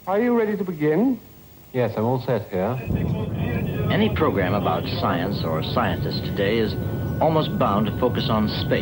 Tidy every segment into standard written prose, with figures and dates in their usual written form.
Are you ready to begin? Yes, I'm all set here. Any program about science or scientists today is almost bound to focus on space.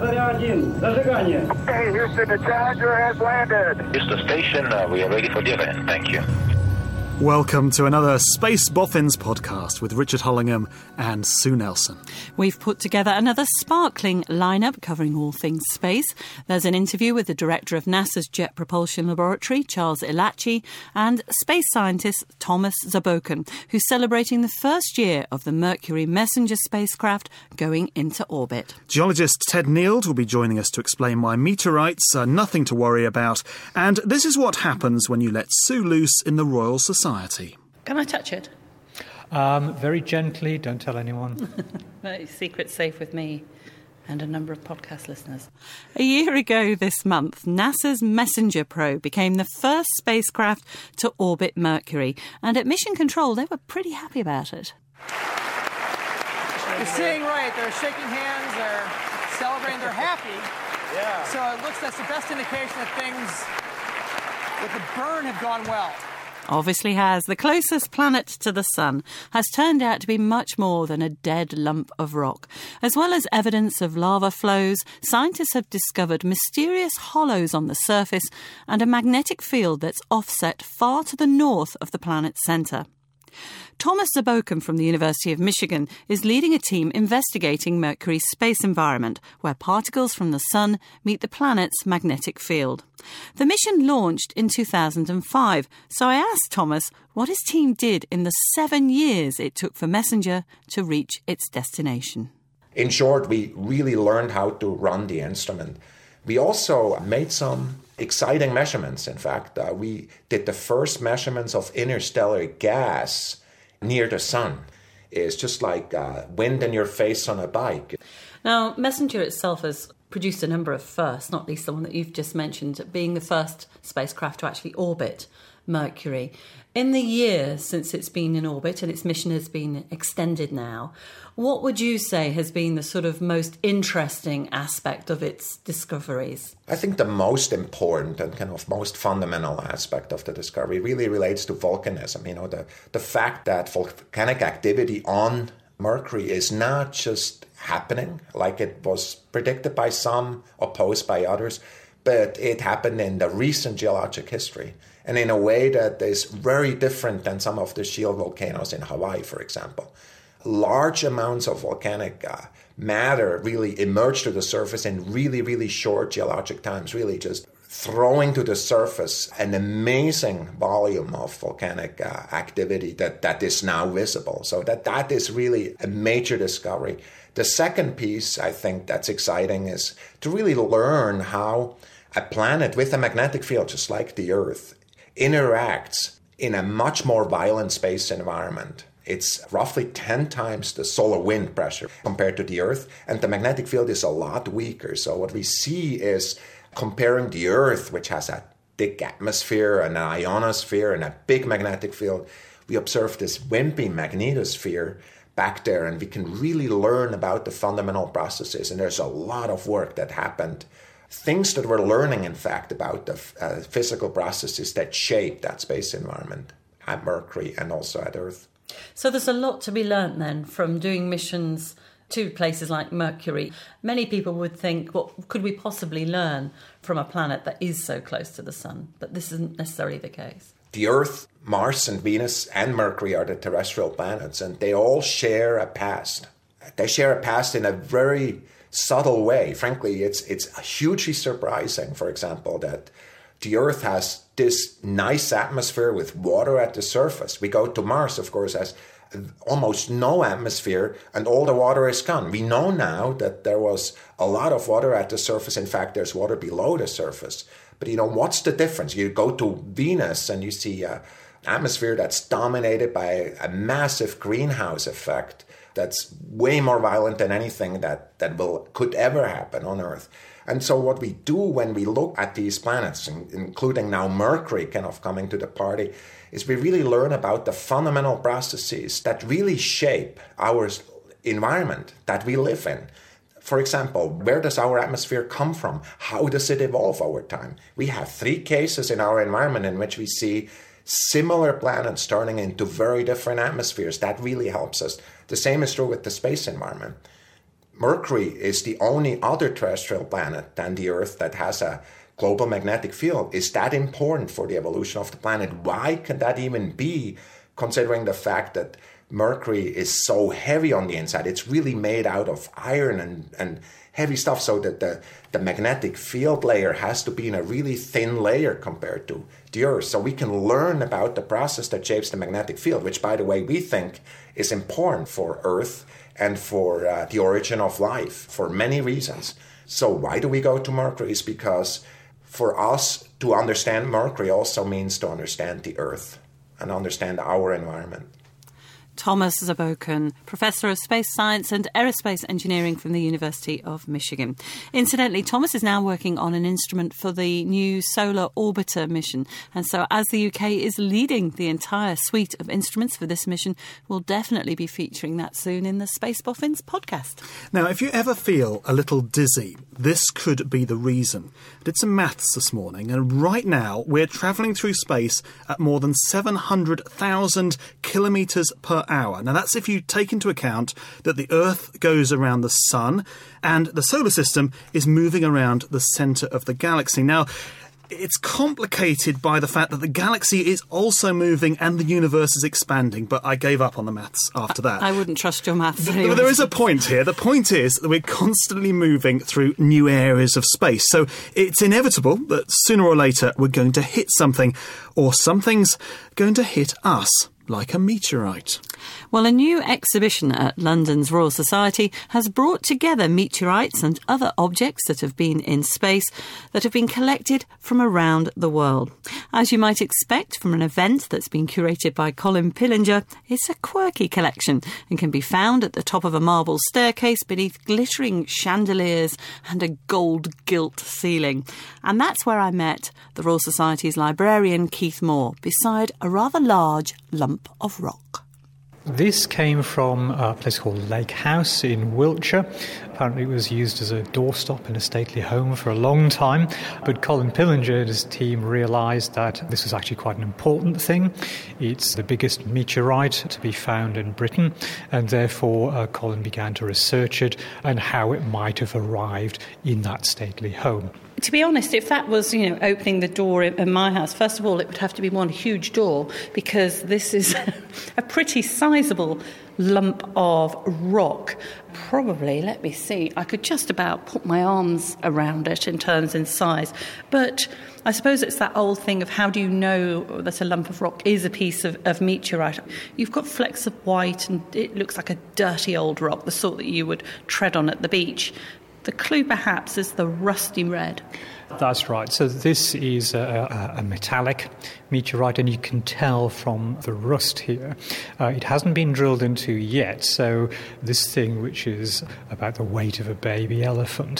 Hey, Houston, the Challenger has landed. Houston Station, we are ready for the event. Thank you. Welcome to another Space Boffins podcast with Richard Hollingham and Sue Nelson. We've put together another sparkling lineup covering all things space. There's an interview with the director of NASA's Jet Propulsion Laboratory, Charles Elachi, and space scientist Thomas Zurbuchen, who's celebrating the first year of the Mercury Messenger spacecraft going into orbit. Geologist Ted Neild will be joining us to explain why meteorites are nothing to worry about. And this is what happens when you let Sue loose in the Royal Society. Can I touch it? Very gently, don't tell anyone. Secret's safe with me and a number of podcast listeners. A year ago this month, NASA's Messenger probe became the first spacecraft to orbit Mercury. And at Mission Control, they were pretty happy about it. You're seeing right. They're shaking hands, they're celebrating, they're happy. Yeah. So it looks that's the best indication that things with the burn have gone well. Obviously has. The closest planet to the Sun has turned out to be much more than a dead lump of rock. As well as evidence of lava flows, scientists have discovered mysterious hollows on the surface and a magnetic field that's offset far to the north of the planet's centre. Thomas Zurbuchen from the University of Michigan is leading a team investigating Mercury's space environment, where particles from the Sun meet the planet's magnetic field. The mission launched in 2005, so I asked Thomas what his team did in the 7 years it took for Messenger to reach its destination. In short, we really learned how to run the instrument. We also made some exciting measurements. In fact, we did the first measurements of interstellar gas near the Sun. It's just like wind in your face on a bike. Now, Messenger itself has produced a number of firsts, not least the one that you've just mentioned, being the first spacecraft to actually orbit Mercury. In the years since it's been in orbit and its mission has been extended now, what would you say has been the sort of most interesting aspect of its discoveries? I think the most important and kind of most fundamental aspect of the discovery really relates to volcanism. You know, the fact that volcanic activity on Mercury is not just happening like it was predicted by some, opposed by others, but it happened in the recent geologic history and in a way that is very different than some of the shield volcanoes in Hawaii, for example. Large amounts of volcanic matter really emerged to the surface in really, really short geologic times, really just throwing to the surface an amazing volume of volcanic activity that is now visible. So that is really a major discovery. The second piece, I think, that's exciting is to really learn how a planet with a magnetic field, just like the Earth, interacts in a much more violent space environment. It's roughly 10 times the solar wind pressure compared to the Earth, and the magnetic field is a lot weaker. So what we see is comparing the Earth, which has a thick atmosphere, an ionosphere, and a big magnetic field, we observe this wimpy magnetosphere back there, and we can really learn about the fundamental processes. And there's a lot of work that happened. Things that we're learning, in fact, about the physical processes that shape that space environment at Mercury and also at Earth. So there's a lot to be learnt then from doing missions to places like Mercury. Many people would think, what could we possibly learn from a planet that is so close to the Sun? But this isn't necessarily the case. The Earth, Mars and Venus and Mercury are the terrestrial planets, and they all share a past. They share a past in a very subtle way. Frankly, it's hugely surprising, for example, that the Earth has this nice atmosphere with water at the surface. We go to Mars, of course, has almost no atmosphere and all the water is gone. We know now that there was a lot of water at the surface. In fact, there's water below the surface. But, you know, what's the difference? You go to Venus and you see an atmosphere that's dominated by a massive greenhouse effect that's way more violent than anything that could ever happen on Earth. And so what we do when we look at these planets, including now Mercury kind of coming to the party, is we really learn about the fundamental processes that really shape our environment that we live in. For example, where does our atmosphere come from? How does it evolve over time? We have 3 cases in our environment in which we see similar planets turning into very different atmospheres. That really helps us. The same is true with the space environment. Mercury is the only other terrestrial planet than the Earth that has a global magnetic field. Is that important for the evolution of the planet? Why can that even be, considering the fact that Mercury is so heavy on the inside? It's really made out of iron and heavy stuff, so that the magnetic field layer has to be in a really thin layer compared to the Earth. So we can learn about the process that shapes the magnetic field, which, by the way, we think is important for Earth and for the origin of life for many reasons. So why do we go to Mercury? It's because for us to understand Mercury also means to understand the Earth and understand our environment. Thomas Zurbuchen, Professor of Space Science and Aerospace Engineering from the University of Michigan. Incidentally, Thomas is now working on an instrument for the new Solar Orbiter mission. And so as the UK is leading the entire suite of instruments for this mission, we'll definitely be featuring that soon in the Space Boffins podcast. Now, if you ever feel a little dizzy, this could be the reason. I did some maths this morning, and right now we're travelling through space at more than 700,000 kilometres per hour. Now, that's if you take into account that the Earth goes around the Sun and the solar system is moving around the centre of the galaxy. Now, it's complicated by the fact that the galaxy is also moving and the universe is expanding, but I gave up on the maths after that. I wouldn't trust your maths. But there is a point here. The point is that we're constantly moving through new areas of space. So it's inevitable that sooner or later we're going to hit something, or something's going to hit us, like a meteorite. Well, a new exhibition at London's Royal Society has brought together meteorites and other objects that have been in space that have been collected from around the world. As you might expect from an event that's been curated by Colin Pillinger, it's a quirky collection and can be found at the top of a marble staircase beneath glittering chandeliers and a gold-gilt ceiling. And that's where I met the Royal Society's librarian Keith Moore, beside a rather large lump of rock. This came from a place called Lake House in Wiltshire. Apparently it was used as a doorstop in a stately home for a long time. But Colin Pillinger and his team realised that this was actually quite an important thing. It's the biggest meteorite to be found in Britain, and therefore Colin began to research it and how it might have arrived in that stately home. To be honest, if that was, opening the door in my house, first of all, it would have to be one huge door, because this is a pretty sizable lump of rock. Probably, let me see, I could just about put my arms around it in terms in size. But I suppose it's that old thing of how do you know that a lump of rock is a piece of meteorite? You've got flecks of white and it looks like a dirty old rock, the sort that you would tread on at the beach. The clue, perhaps, is the rusty red. That's right. So this is a metallic meteorite, and you can tell from the rust here. It hasn't been drilled into yet, so this thing, which is about the weight of a baby elephant,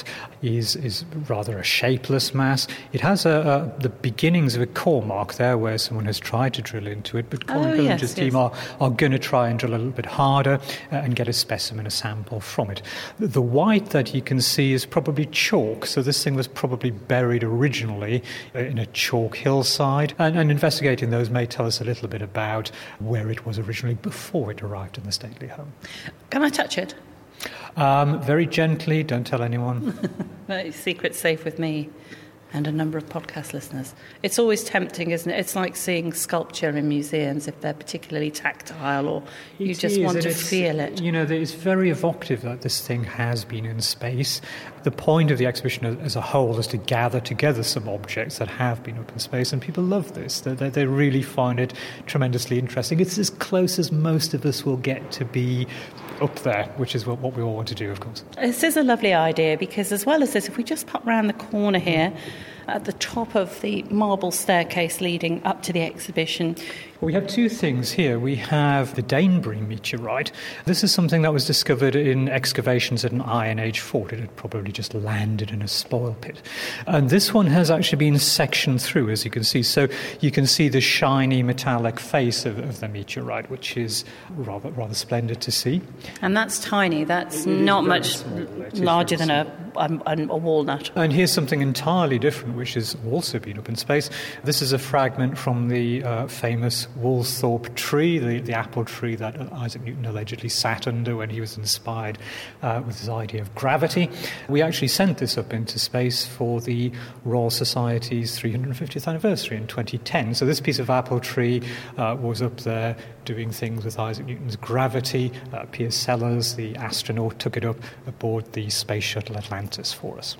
is rather a shapeless mass. It has the beginnings of a core mark there where someone has tried to drill into it, but Colin Pillinger's team are going to try and drill a little bit harder and get a specimen, a sample from it. The white that you can see is probably chalk, so this thing was probably buried originally in a chalk hillside, and investigating those may tell us a little bit about where it was originally before it arrived in the stately home. Can I touch it? Very gently, don't tell anyone. Secret's safe with me and a number of podcast listeners. It's always tempting, isn't it? It's like seeing sculpture in museums if they're particularly tactile, or you just want to feel it. It's very evocative that this thing has been in space. The point of the exhibition as a whole is to gather together some objects that have been up in space, and people love this. They really find it tremendously interesting. It's as close as most of us will get to be up there, which is what we all want to do, of course. This is a lovely idea, because as well as this, if we just pop round the corner here, at the top of the marble staircase leading up to the exhibition, We have two things here. We have the Danebury meteorite. This is something that was discovered in excavations at an Iron Age fort. It had probably just landed in a spoil pit. And this one has actually been sectioned through, as you can see. So you can see the shiny metallic face of the meteorite, which is rather splendid to see. And that's tiny. That's not much larger than a walnut. And here's something entirely different, which has also been up in space. This is a fragment from the famous Woolsthorpe tree, the apple tree that Isaac Newton allegedly sat under when he was inspired with his idea of gravity. We actually sent this up into space for the Royal Society's 350th anniversary in 2010. So this piece of apple tree was up there doing things with Isaac Newton's gravity. Piers Sellers, the astronaut, took it up aboard the Space Shuttle Atlantis for us.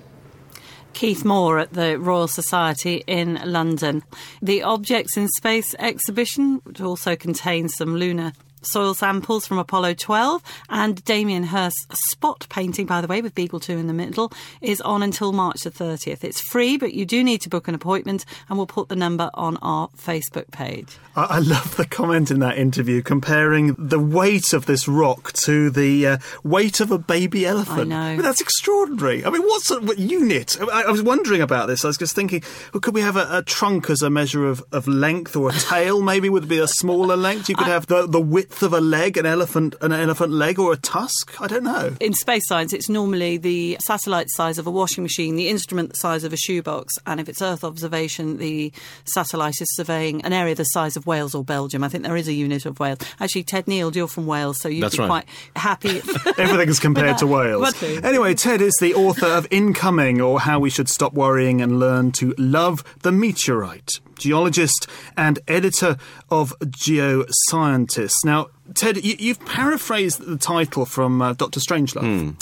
Keith Moore at the Royal Society in London. The Objects in Space exhibition, which also contains some lunar soil samples from Apollo 12, and Damien Hirst's spot painting, by the way, with Beagle 2 in the middle, is on until March the 30th. It's free, but you do need to book an appointment, and we'll put the number on our Facebook page. I love the comment in that interview comparing the weight of this rock to the weight of a baby elephant. I know. I mean, that's extraordinary. I mean, what unit? I was wondering about this. I was just thinking, well, could we have a trunk as a measure of length, or a tail maybe would be a smaller length? You could have the width of a leg, an elephant leg, or a tusk? I don't know. In space science, it's normally the satellite size of a washing machine, the instrument the size of a shoebox, and if it's Earth observation, the satellite is surveying an area the size of Wales or Belgium. I think there is a unit of Wales. Actually, Ted Neild, you're from Wales, so you'd be quite happy. Everything's compared to Wales. Anyway, Ted is the author of Incoming, or How We Should Stop Worrying and Learn to Love the Meteorite, geologist and editor of Geoscientist. Now, Ted, you've paraphrased the title from Dr. Strangelove,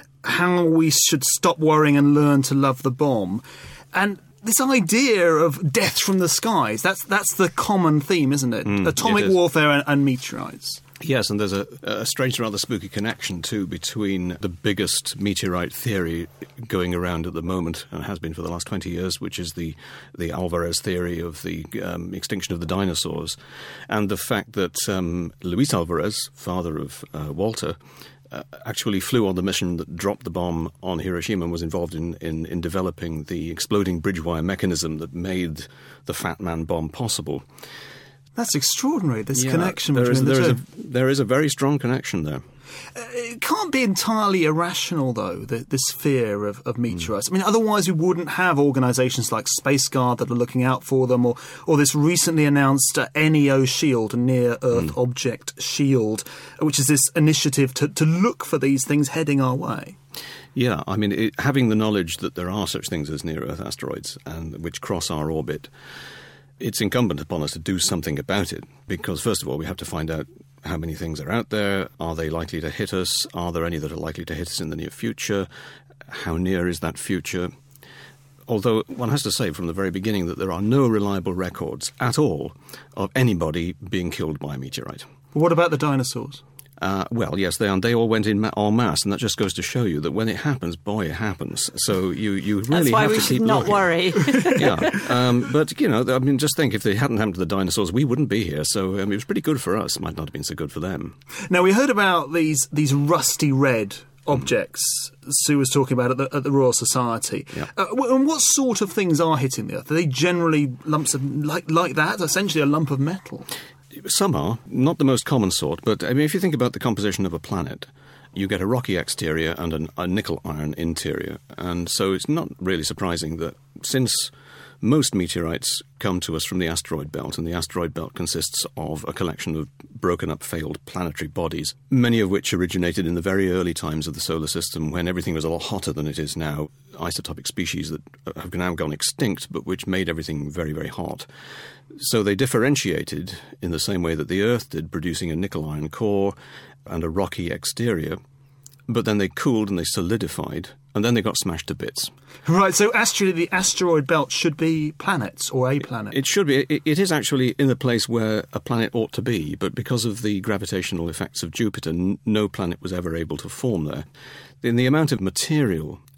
How We Should Stop Worrying and Learn to Love the Bomb. And this idea of death from the skies, that's the common theme, isn't it? Atomic warfare and meteorites. Yes, and there's a strange, rather spooky connection, too, between the biggest meteorite theory going around at the moment, and has been for the last 20 years, which is the Alvarez theory of the extinction of the dinosaurs, and the fact that Luis Alvarez, father of Walter, actually flew on the mission that dropped the bomb on Hiroshima and was involved in developing the exploding bridge wire mechanism that made the Fat Man bomb possible. That's extraordinary, this connection between the two. There is a very strong connection there. It can't be entirely irrational, though, this fear of meteorites. I mean, otherwise we wouldn't have organisations like SpaceGuard that are looking out for them, or this recently announced NEO Shield, Near Earth Object Shield, which is this initiative to look for these things heading our way. Yeah, I mean, having the knowledge that there are such things as near-Earth asteroids and which cross our orbit, it's incumbent upon us to do something about it, because first of all we have to find out how many things are out there. Are they likely to hit us? Are there any that are likely to hit us in the near future? How near is that future? Although one has to say from the very beginning that there are no reliable records at all of anybody being killed by a meteorite. What about the dinosaurs? Well, yes, they all went in en masse, and that just goes to show you that when it happens, boy, it happens. So you really have to keep looking. That's why we should not worry. Yeah, but, you know, I mean, just think, if they hadn't happened to the dinosaurs, we wouldn't be here. So it was pretty good for us. It might not have been so good for them. Now, we heard about these rusty red objects Sue was talking about at the Royal Society. Yeah. And what sort of things are hitting the Earth? Are they generally lumps of, like that, essentially a lump of metal? Some are, not the most common sort, but I mean, if you think about the composition of a planet, you get a rocky exterior and a nickel-iron interior. And so it's not really surprising that since most meteorites come to us from the asteroid belt, and the asteroid belt consists of a collection of broken-up, failed planetary bodies, many of which originated in the very early times of the solar system when everything was a lot hotter than it is now, isotopic species that have now gone extinct, but which made everything very, very hot. So they differentiated in the same way that the Earth did, producing a nickel-iron core and a rocky exterior, but then they cooled and they solidified, and then they got smashed to bits. Right, so actually the asteroid belt should be planets, or a planet. It should be. It is actually in the place where a planet ought to be, but because of the gravitational effects of Jupiter, no planet was ever able to form there. In the amount of material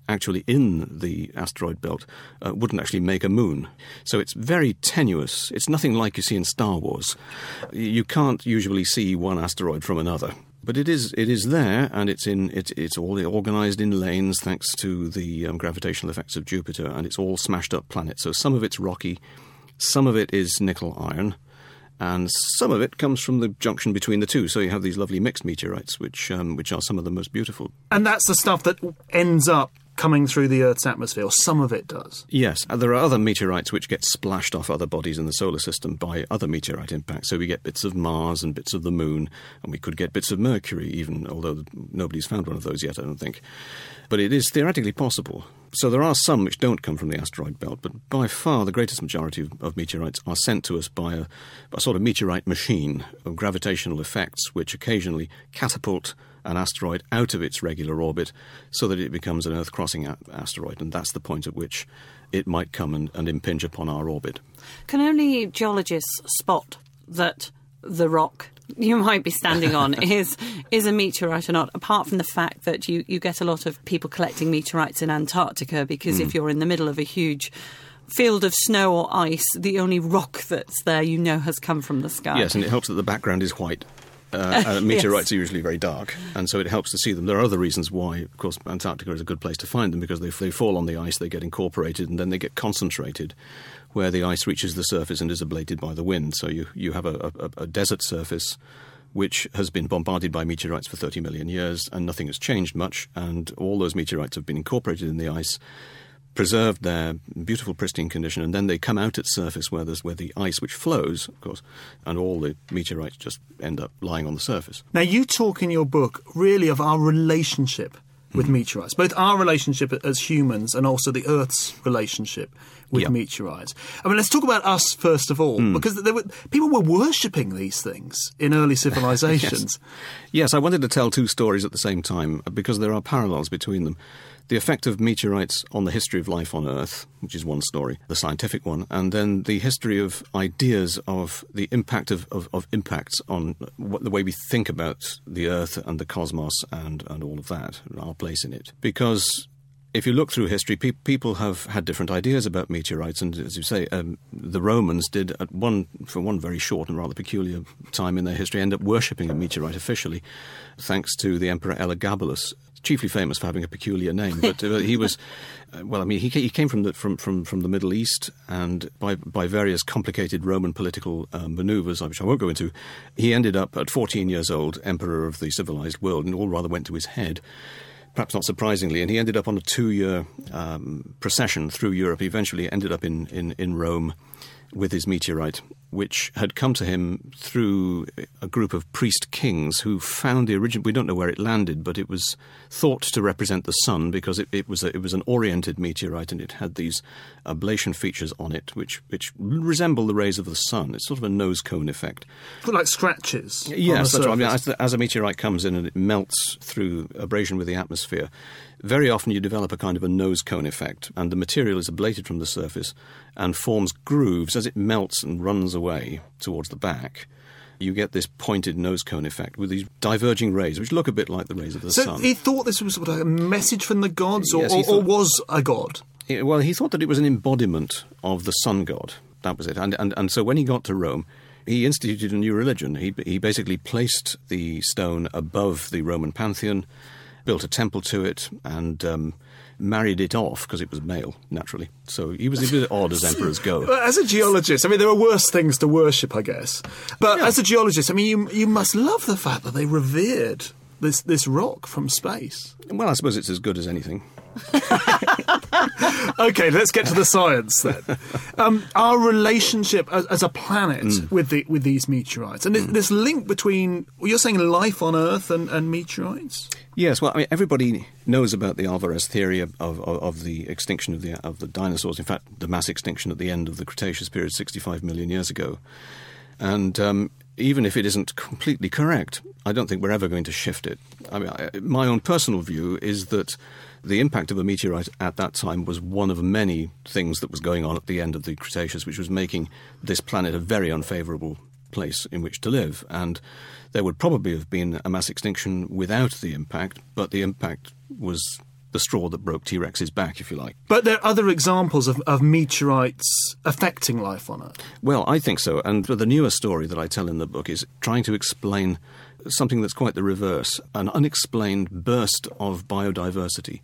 actually in the asteroid belt wouldn't actually make a moon. So it's very tenuous. It's nothing like you see in Star Wars. You can't usually see one asteroid from another. But it is there, and it's all organised in lanes thanks to the gravitational effects of Jupiter, and it's all smashed up planets. So some of it's rocky, some of it is nickel iron, and some of it comes from the junction between the two. So you have these lovely mixed meteorites, which are some of the most beautiful. And that's the stuff that ends up coming through the Earth's atmosphere, or some of it does. Yes, there are other meteorites which get splashed off other bodies in the solar system by other meteorite impacts. So we get bits of Mars and bits of the Moon, and we could get bits of Mercury even, although nobody's found one of those yet, I don't think. But it is theoretically possible. So there are some which don't come from the asteroid belt, but by far the greatest majority of meteorites are sent to us by a sort of meteorite machine of gravitational effects which occasionally catapult an asteroid out of its regular orbit so that it becomes an Earth-crossing asteroid, and that's the point at which it might come and impinge upon our orbit. Can only geologists spot that the rock you might be standing on is a meteorite or not, apart from the fact that you get a lot of people collecting meteorites in Antarctica, because if you're in the middle of a huge field of snow or ice, the only rock that's there has come from the sky. Yes, and it helps that the background is white. Meteorites are usually very dark, and so it helps to see them. There are other reasons why, of course, Antarctica is a good place to find them, because they fall on the ice, they get incorporated, and then they get concentrated where the ice reaches the surface and is ablated by the wind. So you have a desert surface which has been bombarded by meteorites for 30 million years, and nothing has changed much, and all those meteorites have been incorporated in the ice, preserved their beautiful pristine condition, and then they come out at surface where the ice which flows, of course, and all the meteorites just end up lying on the surface. Now, you talk in your book really of our relationship with meteorites, both our relationship as humans and also the Earth's relationship with meteorites. I mean, let's talk about us first of all, because people were worshipping these things in early civilizations. Yes, I wanted to tell two stories at the same time because there are parallels between them. The effect of meteorites on the history of life on Earth, which is one story, the scientific one, and then the history of ideas of the impact of impacts on the way we think about the Earth and the cosmos and all of that, our place in it. Because if you look through history, people have had different ideas about meteorites, and as you say, the Romans did, for one very short and rather peculiar time in their history, end up worshipping a meteorite officially, thanks to the Emperor Elagabalus, chiefly famous for having a peculiar name, but he was, he came from the Middle East, and by various complicated Roman political manoeuvres, which I won't go into, he ended up at 14 years old emperor of the civilized world, and all rather went to his head. Perhaps not surprisingly, and he ended up on a 2-year procession through Europe. He eventually ended up in Rome with his meteorite, which had come to him through a group of priest kings who found the original. We don't know where it landed, but it was thought to represent the sun because it was an oriented meteorite, and it had these ablation features on it which resemble the rays of the sun. It's sort of a nose cone effect. Like scratches. Yes, that's right. I mean, as a meteorite comes in and it melts through abrasion with the atmosphere, very often you develop a kind of a nose cone effect, and the material is ablated from the surface and forms grooves as it melts and runs away towards the back. You get this pointed nose cone effect with these diverging rays, which look a bit like the rays of the sun. So he thought this was sort of a message from the gods, Yes, or was a god? Well, he thought that it was an embodiment of the sun god. That was it. And so when he got to Rome, he instituted a new religion. He basically placed the stone above the Roman pantheon, built a temple to it, and married it off because it was male, naturally. So he was a bit odd as emperors go. As a geologist, I mean, there are worse things to worship, I guess. But as a geologist, I mean, you must love the fact that they revered this rock from space. Well, I suppose it's as good as anything. Okay, let's get to the science then. Our relationship as a planet with these meteorites, and this link between, you're saying, life on Earth and meteorites? Yes, well, I mean, everybody knows about the Alvarez theory of the extinction of the dinosaurs. In fact, the mass extinction at the end of the Cretaceous period, 65 million years ago. And even if it isn't completely correct, I don't think we're ever going to shift it. I mean, my own personal view is that the impact of a meteorite at that time was one of many things that was going on at the end of the Cretaceous, which was making this planet a very unfavourable place in which to live. And there would probably have been a mass extinction without the impact, but the impact was the straw that broke T-Rex's back, if you like. But there are other examples of meteorites affecting life on Earth. Well, I think so. And the newer story that I tell in the book is trying to explain something that's quite the reverse, an unexplained burst of biodiversity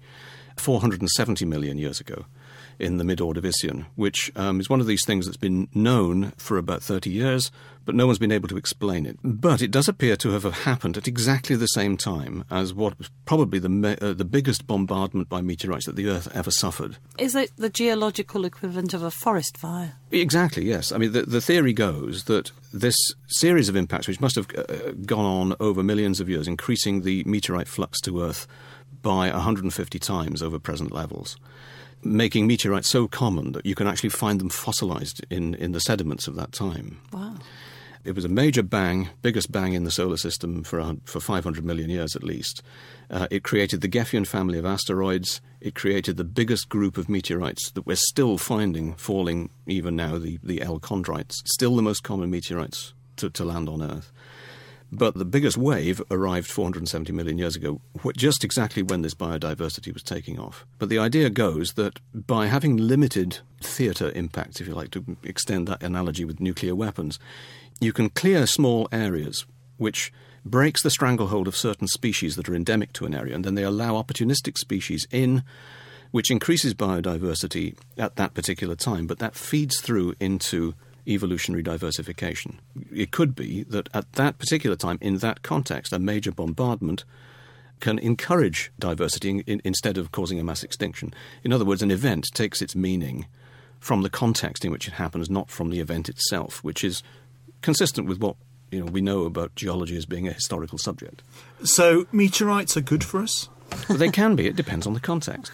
470 million years ago in the mid-Ordovician, which is one of these things that's been known for about 30 years, but no one's been able to explain it. But it does appear to have happened at exactly the same time as what was probably the biggest bombardment by meteorites that the Earth ever suffered. Is it the geological equivalent of a forest fire? Exactly, yes. I mean, the theory goes that this series of impacts, which must have gone on over millions of years, increasing the meteorite flux to Earth by 150 times over present levels, making meteorites so common that you can actually find them fossilized in the sediments of that time. Wow. It was a major bang, biggest bang in the solar system for 500 million years at least. It created the Gefion family of asteroids. It created the biggest group of meteorites that we're still finding falling even now, the L chondrites, still the most common meteorites to land on Earth. But the biggest wave arrived 470 million years ago, just exactly when this biodiversity was taking off. But the idea goes that by having limited theatre impacts, if you like to extend that analogy with nuclear weapons, you can clear small areas which breaks the stranglehold of certain species that are endemic to an area, and then they allow opportunistic species in, which increases biodiversity at that particular time, but that feeds through into evolutionary diversification. It could be that at that particular time, in that context, a major bombardment can encourage diversity instead of causing a mass extinction. In other words, an event takes its meaning from the context in which it happens, not from the event itself, which is consistent with what we know about geology as being a historical subject. So meteorites are good for us? Well, they can be. It depends on the context.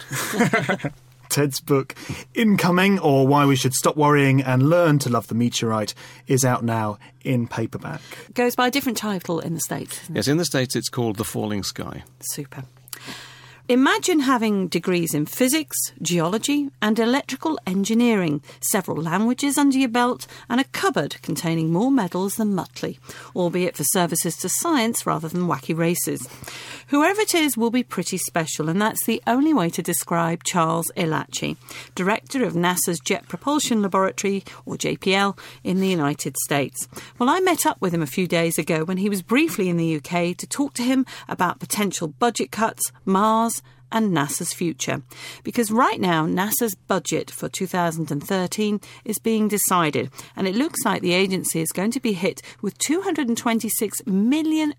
Ted's book, Incoming, or Why We Should Stop Worrying and Learn to Love the Meteorite, is out now in paperback. Goes by a different title in the States. Yes, in the States it's called The Falling Sky. Super. Imagine having degrees in physics, geology and electrical engineering, several languages under your belt and a cupboard containing more medals than Muttley, albeit for services to science rather than wacky races. Whoever it is will be pretty special, and that's the only way to describe Charles Elachi, director of NASA's Jet Propulsion Laboratory, or JPL, in the United States. Well, I met up with him a few days ago when he was briefly in the UK to talk to him about potential budget cuts, Mars and NASA's future. Because right now, NASA's budget for 2013 is being decided, and it looks like the agency is going to be hit with $226 million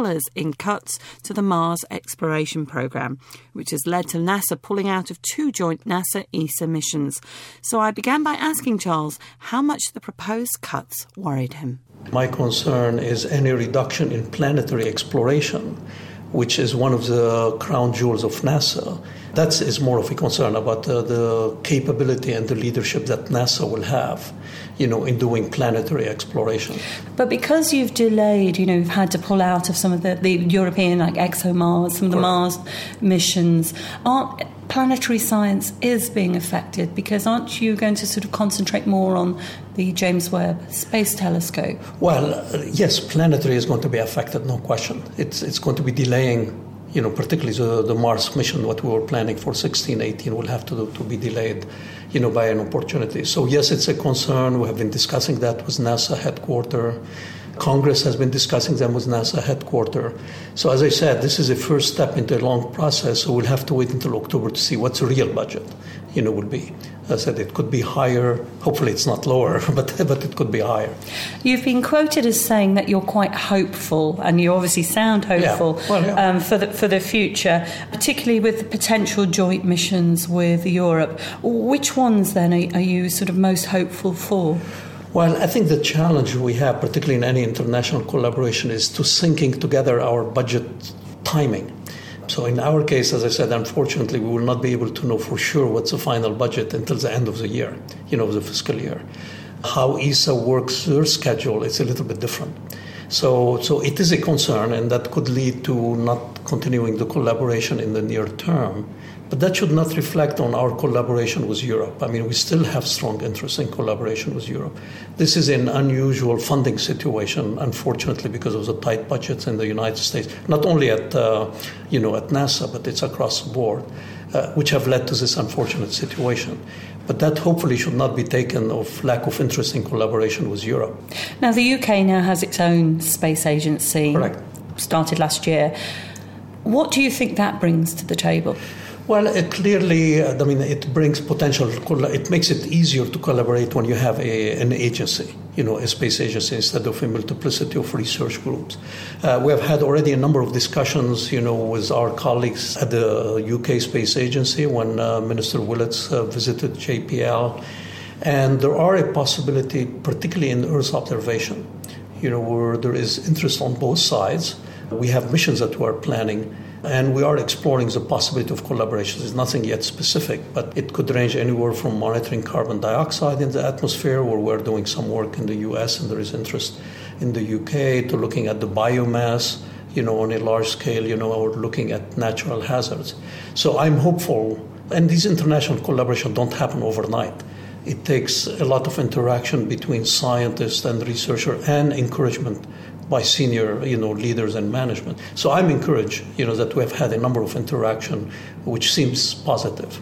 in cuts to the Mars exploration program, which has led to NASA pulling out of 2 joint NASA-ESA missions. So I began by asking Charles how much the proposed cuts worried him. My concern is any reduction in planetary exploration, which is one of the crown jewels of NASA. That is more of a concern about the capability and the leadership that NASA will have, in doing planetary exploration. But because you've delayed, you've had to pull out of some of the European, like ExoMars, some of the Mars missions, planetary science is being affected, because aren't you going to sort of concentrate more on the James Webb Space Telescope? Well, yes, planetary is going to be affected, no question. It's going to be delaying, particularly the Mars mission, what we were planning for 16-18 will have to be delayed, by an opportunity. So yes, it's a concern. We have been discussing that with NASA headquarters. Congress has been discussing them with NASA headquarters. So as I said, this is a first step into a long process, so we'll have to wait until October to see what's the real budget, will be. As I said, it could be higher. Hopefully it's not lower, but it could be higher. You've been quoted as saying that you're quite hopeful, and you obviously sound hopeful for the future, particularly with the potential joint missions with Europe. Which ones, then, are you sort of most hopeful for? Well, I think the challenge we have, particularly in any international collaboration, is to syncing together our budget timing. So in our case, as I said, unfortunately, we will not be able to know for sure what's the final budget until the end of the year, the fiscal year. How ESA works their schedule, it's a little bit different. So it is a concern, and that could lead to not continuing the collaboration in the near term. But that should not reflect on our collaboration with Europe. I mean, we still have strong interest in collaboration with Europe. This is an unusual funding situation, unfortunately, because of the tight budgets in the United States, not only at NASA, but it's across the board. which have led to this unfortunate situation. But that hopefully should not be taken of lack of interest in collaboration with Europe. Now, the UK now has its own space agency. Correct. Started last year. What do you think that brings to the table? Well, clearly, it brings potential. It makes it easier to collaborate when you have an agency, a space agency, instead of a multiplicity of research groups. We have had already a number of discussions, with our colleagues at the UK Space Agency when Minister Willits visited JPL. And there are a possibility, particularly in Earth observation, where there is interest on both sides. We have missions that we are planning, and we are exploring the possibility of collaboration. There's nothing yet specific, but it could range anywhere from monitoring carbon dioxide in the atmosphere, where we're doing some work in the US and there is interest in the UK, to looking at the biomass, on a large scale, or looking at natural hazards. So I'm hopeful, and these international collaborations don't happen overnight. It takes a lot of interaction between scientists and researchers and encouragement by senior, leaders and management. So I'm encouraged, that we have had a number of interaction, which seems positive.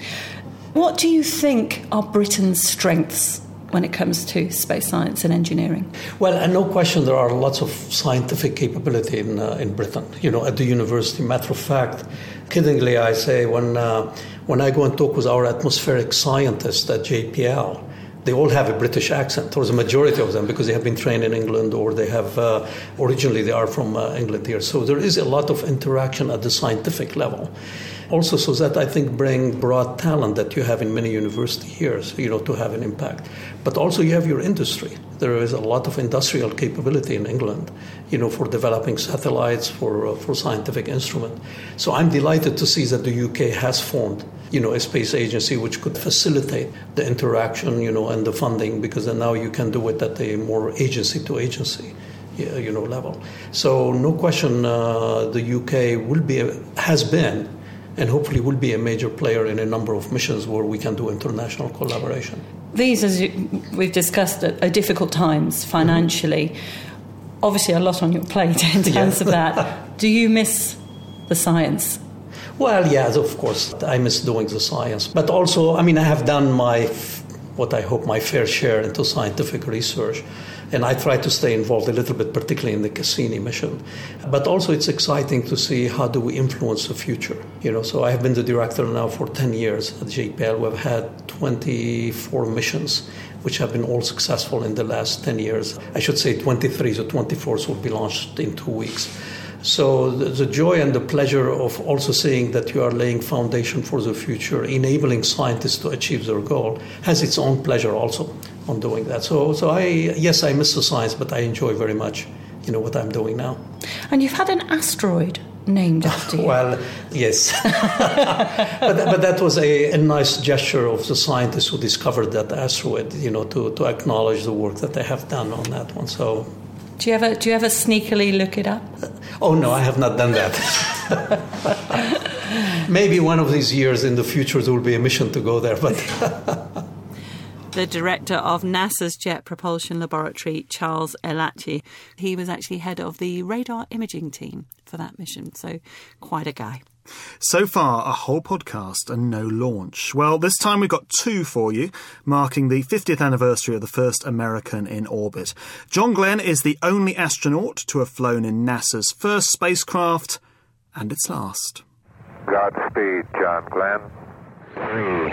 What do you think are Britain's strengths when it comes to space science and engineering? Well, no question, there are lots of scientific capability in Britain, at the university. Matter of fact, kiddingly, I say when I go and talk with our atmospheric scientists at JPL, they all have a British accent, or the majority of them, because they have been trained in England, or they have originally they are from England here. So there is a lot of interaction at the scientific level. Also, so that I think bring broad talent that you have in many university here, to have an impact. But also you have your industry. There is a lot of industrial capability in England, for developing satellites, for scientific instrument. So I'm delighted to see that the UK has formed, a space agency which could facilitate the interaction, and the funding, because then now you can do it at a more agency to agency, level. So no question, the UK has been, and hopefully will be, a major player in a number of missions where we can do international collaboration. These, as we've discussed, are difficult times financially. Obviously, a lot on your plate in terms of that. Do you miss the science? Well, yes, of course. I miss doing the science. But also, I have done my fair share into scientific research. And I try to stay involved a little bit, particularly in the Cassini mission. But also it's exciting to see how do we influence the future. So I have been the director now for 10 years at JPL. We've had 24 missions, which have been all successful in the last 10 years. I should say 23, so 24th will be launched in 2 weeks. So the joy and the pleasure of also seeing that you are laying foundation for the future, enabling scientists to achieve their goal, has its own pleasure also on doing that. So I miss the science, but I enjoy very much, what I'm doing now. And you've had an asteroid named after you. Well, yes. but that was a nice gesture of the scientists who discovered that asteroid, to acknowledge the work that they have done on that one. So. Do you ever sneakily look it up? Oh, no, I have not done that. Maybe one of these years in the future there will be a mission to go there, but... The director of NASA's Jet Propulsion Laboratory, Charles Elachi. He was actually head of the radar imaging team for that mission, so quite a guy. So far, a whole podcast and no launch. Well, this time we've got 2 for you, marking the 50th anniversary of the first American in orbit. John Glenn is the only astronaut to have flown in NASA's first spacecraft, and its last. Godspeed, John Glenn. 3, 2, 1,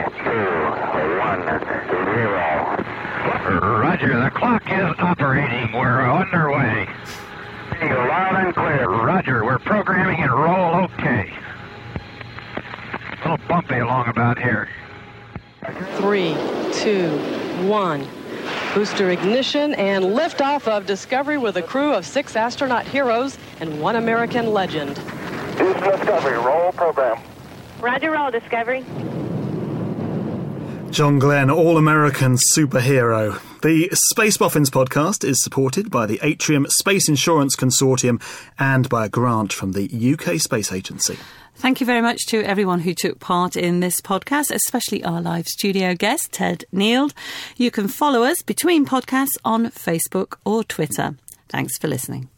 0. Roger, the clock is operating. We're underway. You're loud and clear. Roger, we're programming and roll okay. A little bumpy along about here. 3, 2, 1. Booster ignition and liftoff of Discovery with a crew of 6 astronaut heroes and 1 American legend. Houston Discovery, roll program. Roger, roll Discovery. John Glenn, all-American superhero. The Space Boffins podcast is supported by the Atrium Space Insurance Consortium and by a grant from the UK Space Agency. Thank you very much to everyone who took part in this podcast, especially our live studio guest, Ted Neild. You can follow us between podcasts on Facebook or Twitter. Thanks for listening.